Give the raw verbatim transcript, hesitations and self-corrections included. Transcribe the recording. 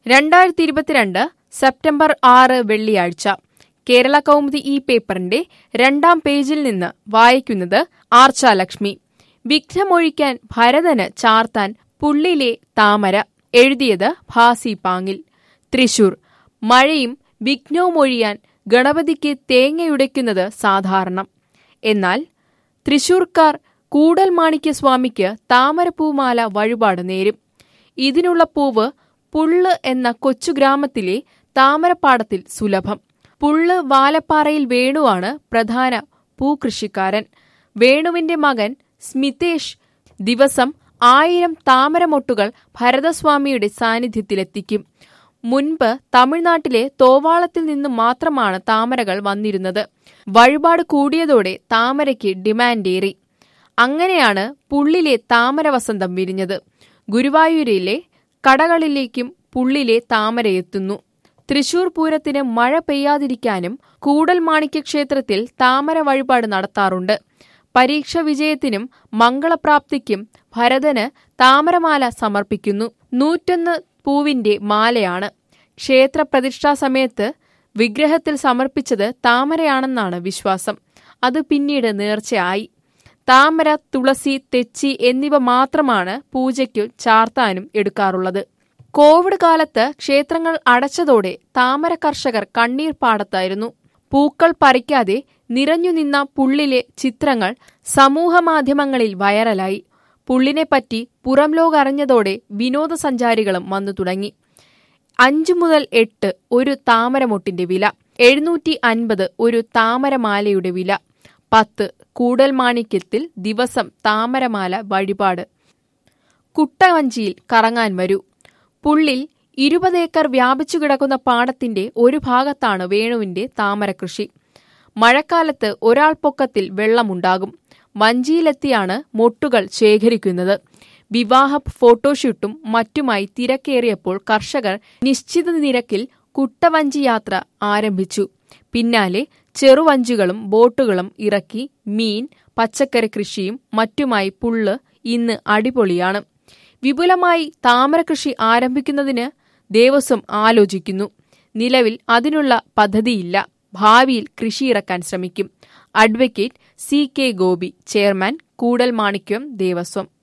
രണ്ടായിരത്തി ഇരുപത്തിരണ്ട് സെപ്റ്റംബർ ആറ് വെള്ളിയാഴ്ച കേരള കൗമുദി ഈ പേപ്പറിന്റെ രണ്ടാം പേജിൽ നിന്ന് വായിക്കുന്നത് ആർച്ചാലക്ഷ്മി. വിഘ്നമൊഴിക്കാൻ ഭരതന് ചാർത്താൻ പുള്ളിലെ താമര. എഴുതിയത് ഭാസി പാങ്ങിൽ. തൃശൂർ. മഴയും വിഘ്നവുമൊഴിയാൻ ഗണപതിക്ക് തേങ്ങയുടയ്ക്കുന്നത് സാധാരണം. എന്നാൽ തൃശൂർക്കാർ കൂടൽമാണിക്യസ്വാമിക്ക് താമരപ്പൂമാല വഴിപാട് നേരും. ഇതിനുള്ള പൂവ് പുള്ള് എന്ന കൊച്ചു ഗ്രാമത്തിലെ താമരപ്പാടത്തിൽ സുലഭം. പുള്ള് വാലപ്പാറയിൽ വേണുവാണ് പ്രധാന പൂകൃഷിക്കാരൻ. വേണുവിന്റെ മകൻ സ്മിതേഷ് ദിവസം ആയിരം താമരമൊട്ടുകൾ ഭരതസ്വാമിയുടെ സാന്നിധ്യത്തിലെത്തിക്കും. മുൻപ് തമിഴ്നാട്ടിലെ തോവാളത്തിൽ നിന്നു മാത്രമാണ് താമരകൾ വന്നിരുന്നത്. വഴിപാട് കൂടിയതോടെ താമരയ്ക്ക് ഡിമാൻഡേറി. അങ്ങനെയാണ് പുള്ളിലെ താമരവസന്തം വിരിഞ്ഞത്. ഗുരുവായൂരിലെ കടകളിലേക്കും പുള്ളിലെ താമരയെത്തുന്നു. തൃശൂർ പൂരത്തിന് മഴ പെയ്യാതിരിക്കാനും കൂടൽമാണിക്യ ക്ഷേത്രത്തിൽ താമര വഴിപാട് നടത്താറുണ്ട്. പരീക്ഷ വിജയത്തിനും മംഗളപ്രാപ്തിക്കും ഭരതന് താമരമാല സമർപ്പിക്കുന്നു. നൂറ്റൊന്ന് പൂവിന്റെ മാലയാണ്. ക്ഷേത്ര പ്രതിഷ്ഠാ സമയത്ത് വിഗ്രഹത്തിൽ സമർപ്പിച്ചത് താമരയാണെന്നാണ് വിശ്വാസം. അത് പിന്നീട് നേർച്ചയായി. താമര, തുളസി, തെച്ചി എന്നിവ മാത്രമാണ് പൂജയ്ക്കു ചാർത്താനും എടുക്കാറുള്ളത്. കോവിഡ് കാലത്ത് ക്ഷേത്രങ്ങൾ അടച്ചതോടെ താമര കർഷകർ കണ്ണീർ പാടത്തായിരുന്നു. പൂക്കൾ പറിക്കാതെ നിറഞ്ഞുനിന്ന പുള്ളിലെ ചിത്രങ്ങൾ സമൂഹമാധ്യമങ്ങളിൽ വൈറലായി. പുള്ളിനെപ്പറ്റി പുറംലോകം അറിഞ്ഞതോടെ വിനോദസഞ്ചാരികളും വന്നു തുടങ്ങി. അഞ്ചു മുതൽ എട്ട് ഒരു താമരമൊട്ടിന്റെ വില. എഴുന്നൂറ്റി അൻപത് ഒരു താമരമാലയുടെ വില. പത്ത് കൂടൽമാണിക്യത്തിൽ ദിവസം താമരമാല വഴിപാട്. കുട്ടവഞ്ചിയിൽ കറങ്ങാൻ വരൂ. പുള്ളിൽ ഇരുപത് ഏക്കർ വ്യാപിച്ചു കിടക്കുന്ന പാടത്തിന്റെ ഒരു ഭാഗത്താണ് വേണുവിന്റെ താമര കൃഷി. മഴക്കാലത്ത് ഒരാൾ പൊക്കത്തിൽ വെള്ളമുണ്ടാകും. വഞ്ചിയിലെത്തിയാണ് മൊട്ടുകൾ ശേഖരിക്കുന്നത്. വിവാഹ ഫോട്ടോഷൂട്ടും മറ്റുമായി തിരക്കേറിയപ്പോൾ കർഷകർ നിശ്ചിത നിരക്കിൽ കുട്ടവഞ്ചി യാത്ര ആരംഭിച്ചു. പിന്നാലെ ചെറുവഞ്ചികളും ബോട്ടുകളും ഇറക്കി. മീൻ, പച്ചക്കറി കൃഷിയും മറ്റുമായി പുള്ള് ഇന്ന് അടിപൊളിയാണ്. വിപുലമായി താമര കൃഷി ആരംഭിക്കുന്നതിന് ദേവസ്വം ആലോചിക്കുന്നു. നിലവിൽ അതിനുള്ള പദ്ധതിയില്ല. ഭാവിയിൽ കൃഷിയിറക്കാൻ ശ്രമിക്കും. Advocate C K Gopi, chairman, Koodalmanikyam Devaswom.